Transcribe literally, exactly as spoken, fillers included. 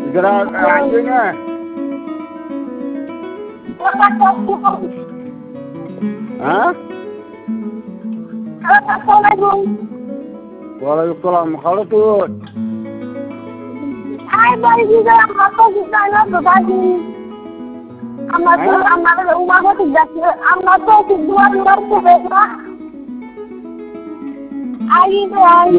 Segera anjingnya. Hah? Assalamualaikum. Waalaikumsalam. Kalau tuh. Hai balik juga apa kita nak berbagi. Amat tu amat rumah aku tidak amat tu dua luar tu besar. Hari tu